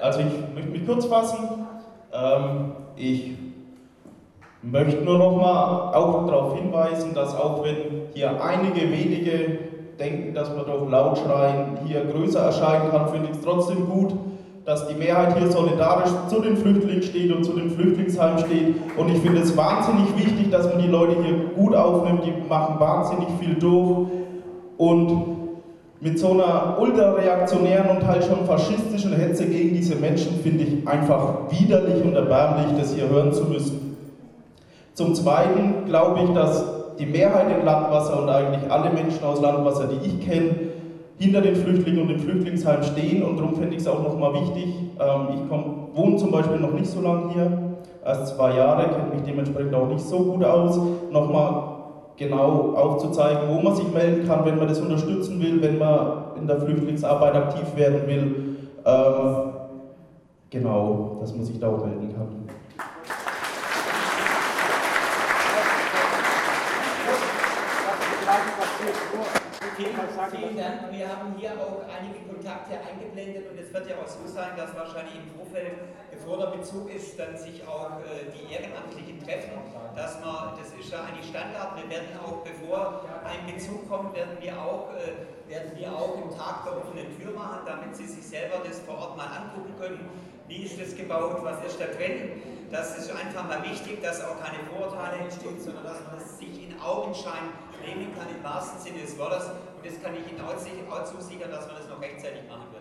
Also ich möchte mich kurz fassen. Ich möchte nur noch mal auch darauf hinweisen, dass auch wenn hier einige wenige denken, dass man doch laut schreien hier größer erscheinen kann, finde ich es trotzdem gut, dass die Mehrheit hier solidarisch zu den Flüchtlingen steht und zu den Flüchtlingsheimen steht. Und ich finde es wahnsinnig wichtig, dass man die Leute hier gut aufnimmt, die machen wahnsinnig viel durch. Und mit so einer ultrareaktionären und halt schon faschistischen Hetze gegen diese Menschen finde ich einfach widerlich und erbärmlich, das hier hören zu müssen. Zum Zweiten glaube ich, dass die Mehrheit in Landwasser und eigentlich alle Menschen aus Landwasser, die ich kenne, hinter den Flüchtlingen und den Flüchtlingsheimen stehen, und darum finde ich es auch nochmal wichtig. Ich wohne zum Beispiel noch nicht so lange hier, erst 2 Jahre, kenne mich dementsprechend auch nicht so gut aus, nochmal genau aufzuzeigen, wo man sich melden kann, wenn man das unterstützen will, wenn man in der Flüchtlingsarbeit aktiv werden will. Genau, dass man sich da auch melden kann. Vielen Dank. Wir haben hier auch einige Kontakte eingeblendet, und es wird ja auch so sein, dass wahrscheinlich im Vorfeld, bevor der Bezug ist, dann sich auch die Ehrenamtlichen treffen. Das ist ja eigentlich Standard. Wir werden auch, bevor ein Bezug kommt, werden wir auch im Tag der offenen Tür machen, damit Sie sich selber das vor Ort mal angucken können. Wie ist das gebaut? Was ist da drin? Das ist einfach mal wichtig, dass auch keine Vorurteile entstehen, sondern dass man es sich in Augenschein nehmen kann, im wahrsten Sinne des Wortes. Und das kann ich Ihnen auch zusichern, dass wir das noch rechtzeitig machen werden.